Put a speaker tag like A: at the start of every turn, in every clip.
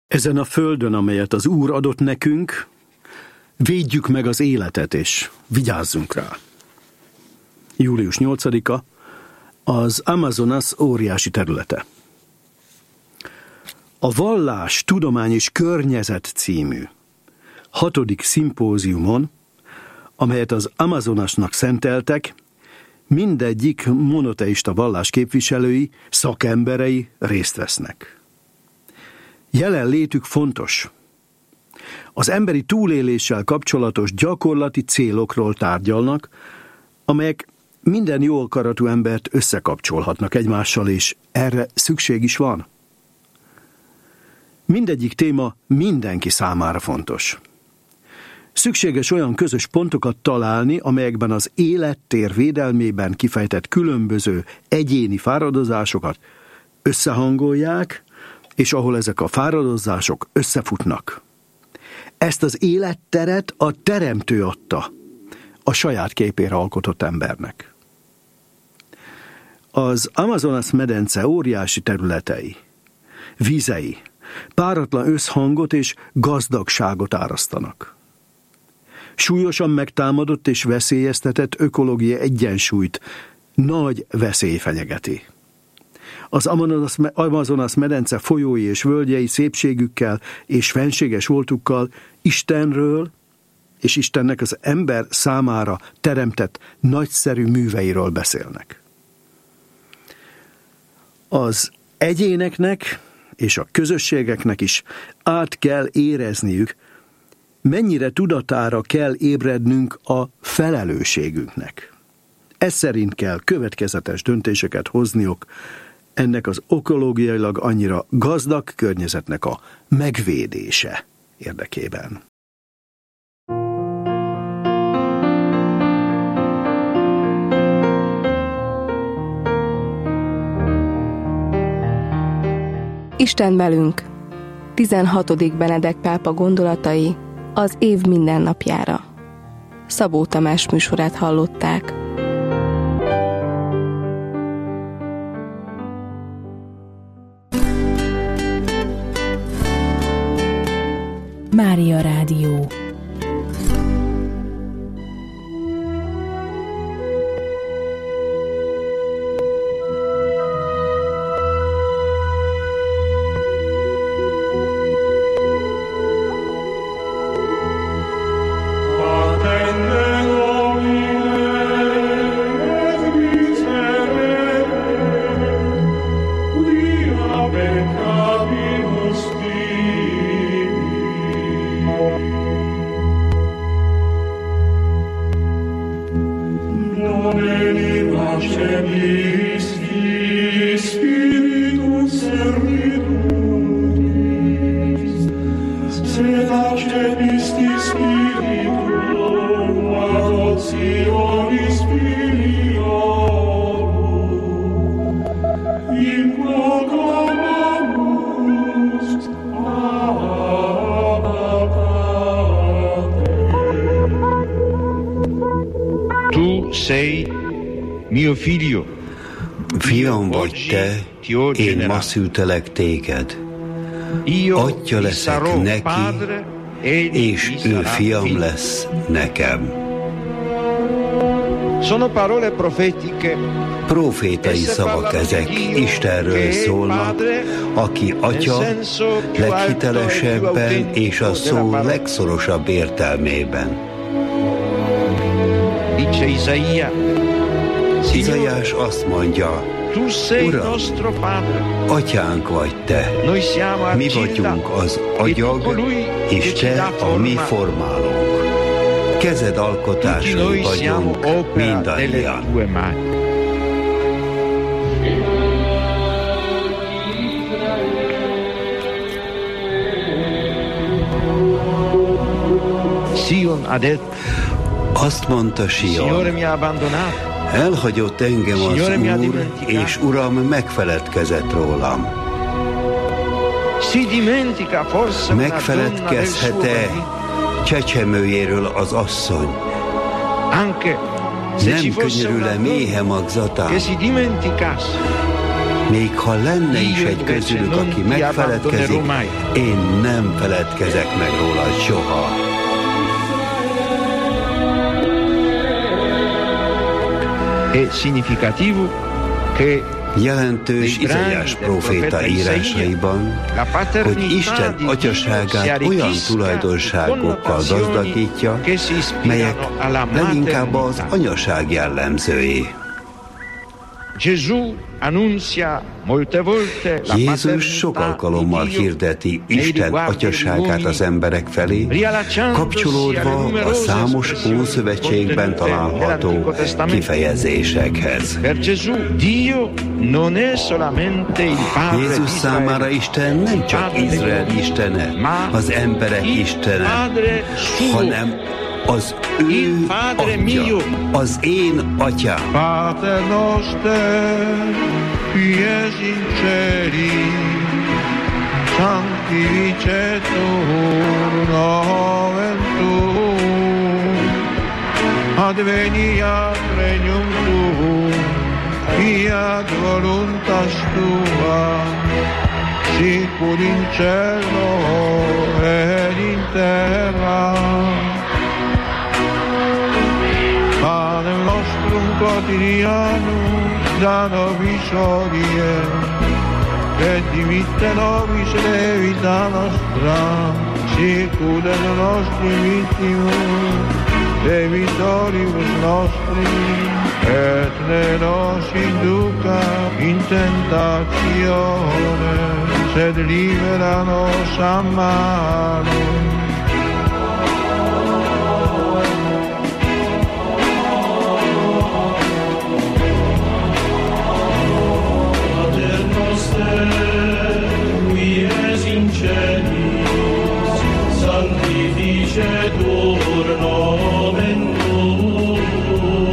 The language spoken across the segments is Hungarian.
A: Ezen a földön, amelyet az Úr adott nekünk, védjük meg az életet, és vigyázzunk rá. Július 8-a, az Amazonas óriási területe. A Vallás, Tudomány és Környezet című 6. szimpóziumon, amelyet az Amazonasnak szenteltek, mindegyik monoteista vallás képviselői, szakemberei részt vesznek. Jelenlétük fontos. Az emberi túléléssel kapcsolatos gyakorlati célokról tárgyalnak, amelyek minden jó akaratú embert összekapcsolhatnak egymással, és erre szükség is van. Mindegyik téma mindenki számára fontos. Szükséges olyan közös pontokat találni, amelyekben az élettér védelmében kifejtett különböző egyéni fáradozásokat összehangolják, és ahol ezek a fáradozások összefutnak. Ezt az életteret a Teremtő adta a saját képére alkotott embernek. Az Amazonas medence óriási területei, vizei, páratlan összhangot és gazdagságot árasztanak. Súlyosan megtámadott és veszélyeztetett ökológiai egyensúlyt nagy veszély fenyegeti. Az Amazonas medence folyói és völgyei szépségükkel és fenséges voltukkal Istenről és Istennek az ember számára teremtett nagyszerű műveiről beszélnek. Az egyéneknek és a közösségeknek is át kell érezniük, mennyire tudatára kell ébrednünk a felelősségünknek. Ez szerint kell következetes döntéseket hozniuk ennek az ökológiailag annyira gazdag környezetnek a megvédése érdekében.
B: Isten velünk. 16. Benedek pápa gondolatai az év mindennapjára. Szabó Tamás műsorát hallották.
C: Mária Rádió.
D: Fiam vagy te, én ma szültelek téged. Atya leszek neki, és ő fiam lesz nekem. Profétai szavak ezek, Istenről szólnak, aki Atya leghitelesebben és a szó legszorosabb értelmében. Izaiás azt mondja, Uram, Atyánk vagy te, mi vagyunk az agyag, és te a mi formálónk. Kezed alkotásai vagyunk mindannyian. Azt mondta Sion, elhagyott engem az Úr, és Uram megfeledkezett rólam. Megfeledkezhet-e csecsemőjéről az asszony? Nem könyörül-e méhe magzatán? Még ha lenne is egy közülük, aki megfeledkezik, én nem feledkezek meg rólad soha. Jelentős Izaiás próféta írásaiban, hogy Isten atyaságát olyan tulajdonságokkal gazdagítja, melyek leginkább az anyaság jellemzői. Jézus sok alkalommal hirdeti Isten atyaságát az emberek felé, kapcsolódva a számos Ószövetségben található kifejezésekhez. Jézus számára Isten nem csak Izrael istene, az emberek istene, hanem az ő atya, az én atyám.
C: Pater noster, qui es in celi, sanctificetur nomen tuum, adveniat regnum tuum, fiat voluntas tua, sicur in cielo et in terra. Panem nostrum quotidianum da nobis hodie, et dimitte nobis levita nostra, sicut et nostri vittimus, debitoribus nostri, et ne nos induca in tentatione, sed libera nos a malo.
E: Sanctificetur nomen tuum,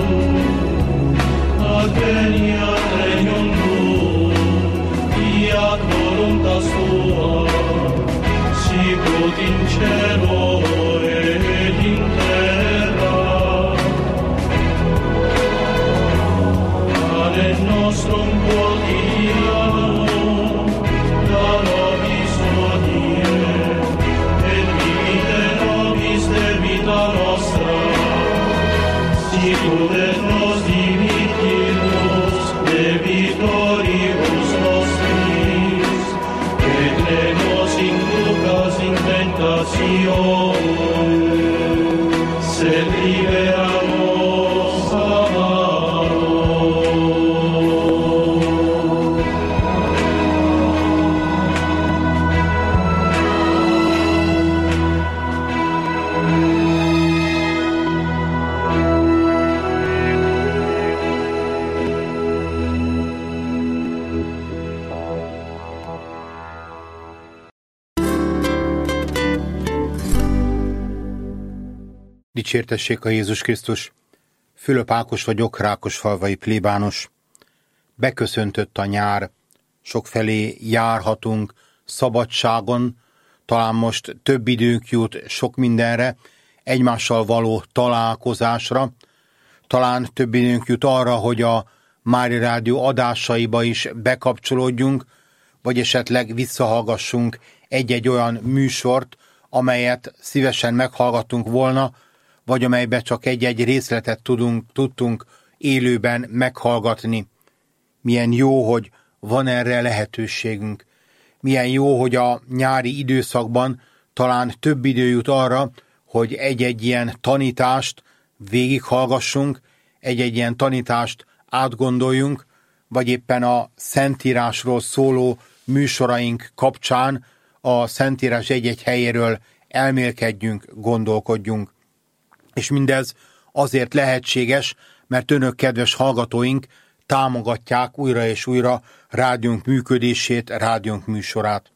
E: adveniat regnum tuum, fiat voluntas tua, sicut in cielo et in terra. Panem nostrum quotidianum da nobis hodie, debita nostra, sicut et nos dimittimus debitoribus nostris, et ne nos inducas in tentatione, sed libera nos a malo.
F: Dicsértessék a Jézus Krisztus! Fülöp Ákos vagyok, Rákosfalvai plébános. Beköszöntött a nyár, sokfelé járhatunk szabadságon, talán most több időnk jut sok mindenre, egymással való találkozásra, talán több időnk jut arra, hogy a Mária Rádió adásaiba is bekapcsolódjunk, vagy esetleg visszahallgassunk egy-egy olyan műsort, amelyet szívesen meghallgattunk volna, vagy amelyben csak egy-egy részletet tudtunk élőben meghallgatni. Milyen jó, hogy van erre lehetőségünk. Milyen jó, hogy a nyári időszakban talán több idő jut arra, hogy egy-egy ilyen tanítást végighallgassunk, egy-egy ilyen tanítást átgondoljunk, vagy éppen a Szentírásról szóló műsoraink kapcsán a Szentírás egy-egy helyéről elmélkedjünk, gondolkodjunk. És mindez azért lehetséges, mert önök, kedves hallgatóink, támogatják újra és újra rádiónk működését, rádiónk műsorát.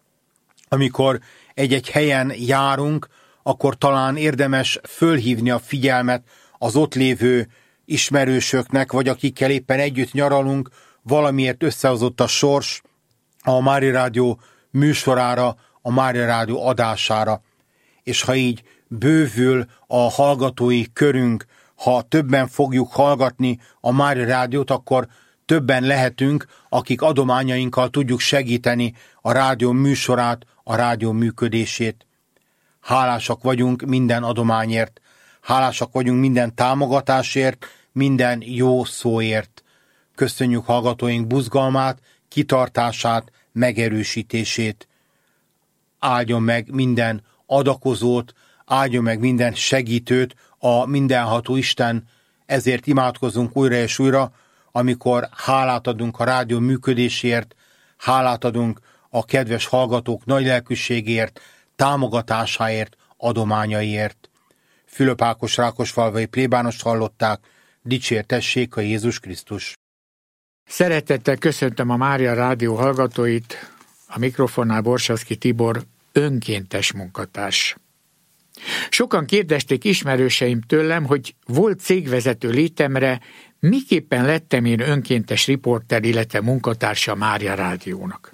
F: Amikor egy-egy helyen járunk, akkor talán érdemes fölhívni a figyelmet az ott lévő ismerősöknek, vagy akikkel éppen együtt nyaralunk, valamiért összehozott a sors a Mária Rádió műsorára, a Mária Rádió adására. És ha így bővül a hallgatói körünk, ha többen fogjuk hallgatni a Mária Rádiót, akkor többen lehetünk, akik adományainkkal tudjuk segíteni a rádió műsorát, a rádió működését. Hálásak vagyunk minden adományért, hálásak vagyunk minden támogatásért, minden jó szóért. Köszönjük hallgatóink buzgalmát, kitartását, megerősítését. Áldjon meg minden adakozót, áldjon meg minden segítőt a mindenható Isten, ezért imádkozunk újra és újra, amikor hálát adunk a rádió működéséért, hálát adunk a kedves hallgatók nagy lelkűségért, támogatásáért, adományaiért. Fülöp Ákos rákosfalvai plébánost hallották, dicsértessék a Jézus Krisztus.
G: Szeretettel köszöntöm a Mária Rádió hallgatóit, a mikrofonnál Borsaszky Tibor, önkéntes munkatárs. Sokan kérdezték ismerőseim tőlem, hogy volt cégvezető létemre, miképpen lettem én önkéntes riporter, illetve munkatársa a Mária Rádiónak.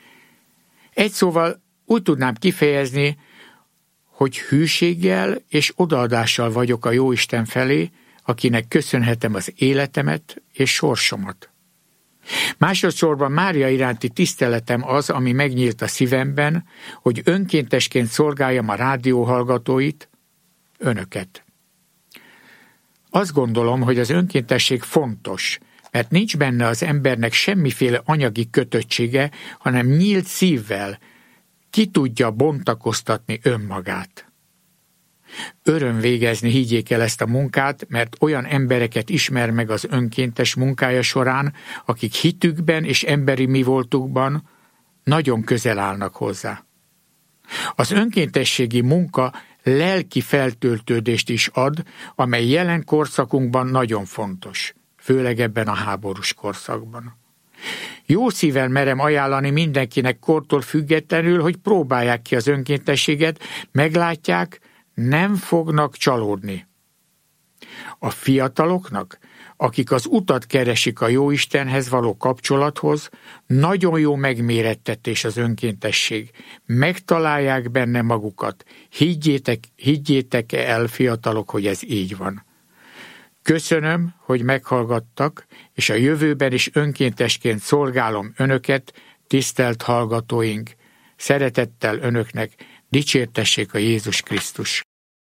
G: Egy szóval úgy tudnám kifejezni, hogy hűséggel és odaadással vagyok a Jóisten felé, akinek köszönhetem az életemet és sorsomat. Másodszorban Mária iránti tiszteletem az, ami megnyílt a szívemben, hogy önkéntesként szolgáljam a rádió hallgatóit, önöket. Azt gondolom, hogy az önkéntesség fontos, mert nincs benne az embernek semmiféle anyagi kötöttsége, hanem nyílt szívvel ki tudja bontakoztatni önmagát. Öröm végezni, higgyék el ezt a munkát, mert olyan embereket ismer meg az önkéntes munkája során, akik hitükben és emberi mivoltukban nagyon közel állnak hozzá. Az önkéntességi munka lelki feltöltődést is ad, amely jelen korszakunkban nagyon fontos, főleg ebben a háborús korszakban. Jó szívvel merem ajánlani mindenkinek kortól függetlenül, hogy próbálják ki az önkéntességet, meglátják, nem fognak csalódni. A fiataloknak, akik az utat keresik a Jóistenhez való kapcsolathoz, nagyon jó megmérettetés az önkéntesség. Megtalálják benne magukat. Higgyétek el, fiatalok, hogy ez így van. Köszönöm, hogy meghallgattak, és a jövőben is önkéntesként szolgálom önöket, tisztelt hallgatóink. Szeretettel önöknek, dicsértessék a Jézus Krisztus.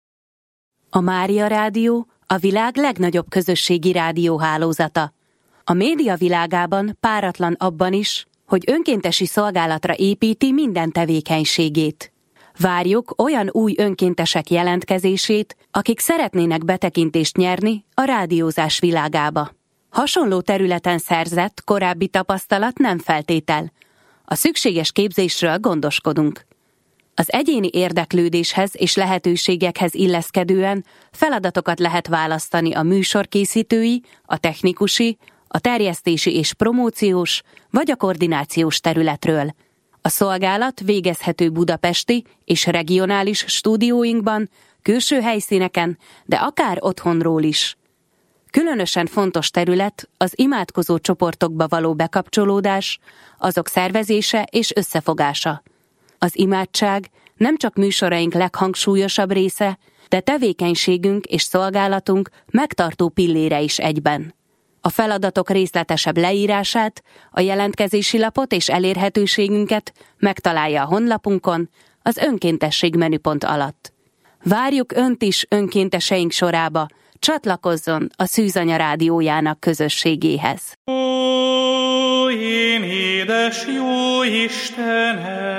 H: A Mária Rádió a világ legnagyobb közösségi rádióhálózata. A média világában páratlan abban is, hogy önkéntesi szolgálatra építi minden tevékenységét. Várjuk olyan új önkéntesek jelentkezését, akik szeretnének betekintést nyerni a rádiózás világába. Hasonló területen szerzett korábbi tapasztalat nem feltétel. A szükséges képzésről gondoskodunk. Az egyéni érdeklődéshez és lehetőségekhez illeszkedően feladatokat lehet választani a műsorkészítői, a technikusi, a terjesztési és promóciós vagy a koordinációs területről. A szolgálat végezhető budapesti és regionális stúdióinkban, külső helyszíneken, de akár otthonról is. Különösen fontos terület az imádkozó csoportokba való bekapcsolódás, azok szervezése és összefogása. Az imádság nem csak műsoraink leghangsúlyosabb része, de tevékenységünk és szolgálatunk megtartó pillére is egyben. A feladatok részletesebb leírását, a jelentkezési lapot és elérhetőségünket megtalálja a honlapunkon, az önkéntesség menüpont alatt. Várjuk önt is önkénteseink sorába, csatlakozzon a Szűzanya rádiójának közösségéhez.
E: Ó, én édes jó Istenem!